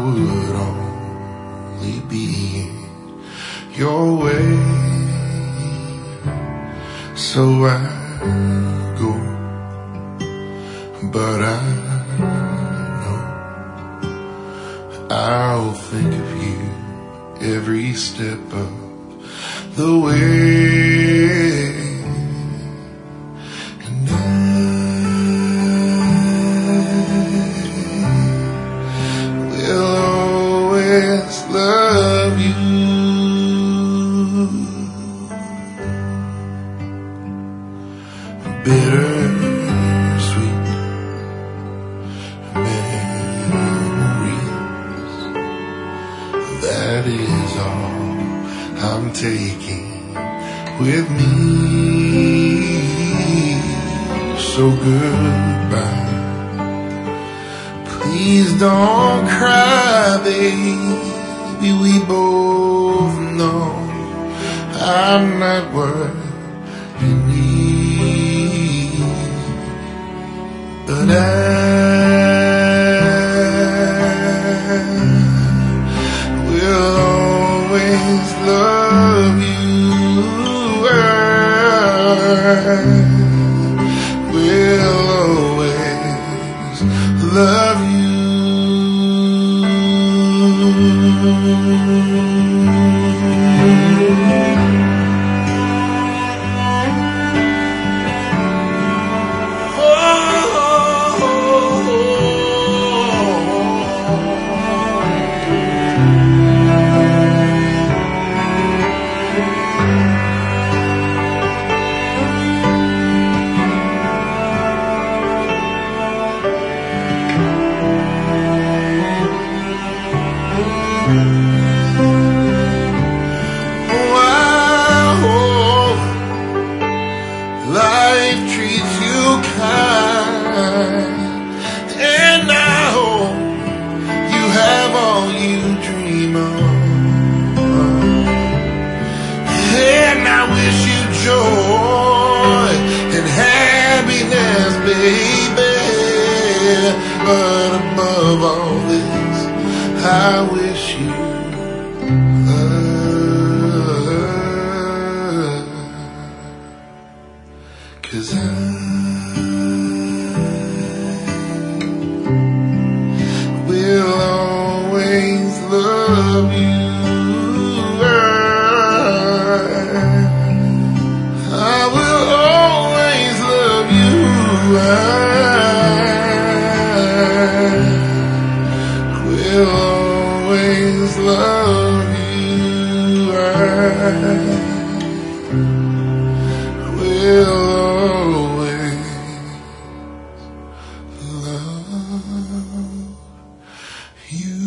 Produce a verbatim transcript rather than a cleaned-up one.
would only be in your way. So I go, but I know I'll think of you every step of the way. And I will always love you. Bittersweet memories, that is all I'm taking with me. So goodbye, please don't cry, baby. We both know I'm not what you need, but I will always love you. I will always love you. Life treats you kind, and I hope you have all you dream of, and I wish you joy and happiness, baby. But above all this, I wish you love, 'cause I will always love you. I will always love you. I will always love you. I will always love you.